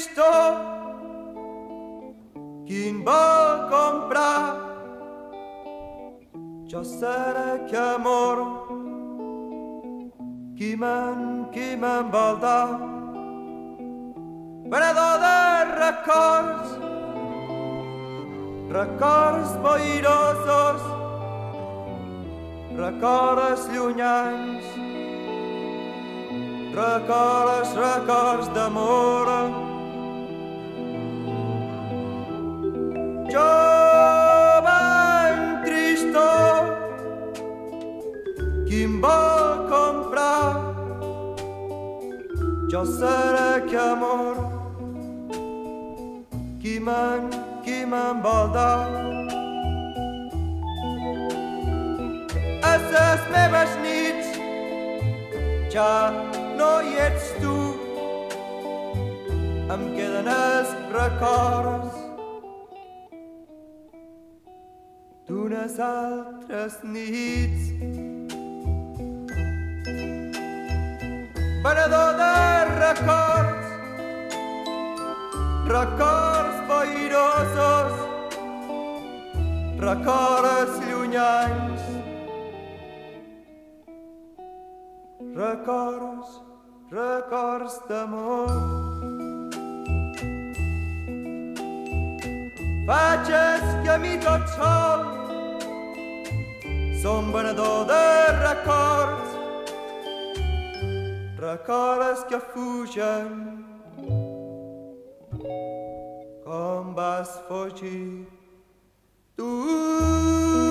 tristor, qui en vol comprar. Jo seré que amor, qui me'n vol dar. Venedor de records, records boirosos, records llunyans, records d'amor. Jovent tristor, qui em vol comprar. Jo seré que amor, qui me'n vol dar. A les meves nits ja no hi ets tu, em queden els records d'unes altres nits. Venedor de records, records boirosos, records llunyans, records d'amor. Faig el camí tot sol, som venedor de records, records que fugen com vas fugir tu.